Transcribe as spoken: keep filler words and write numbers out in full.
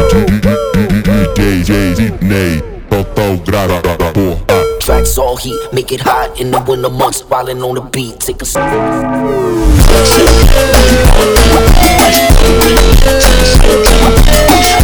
D J Sidney, total grava, porra. Tracks all heat, make it hot in the winter months. Wildin' on the beat, take a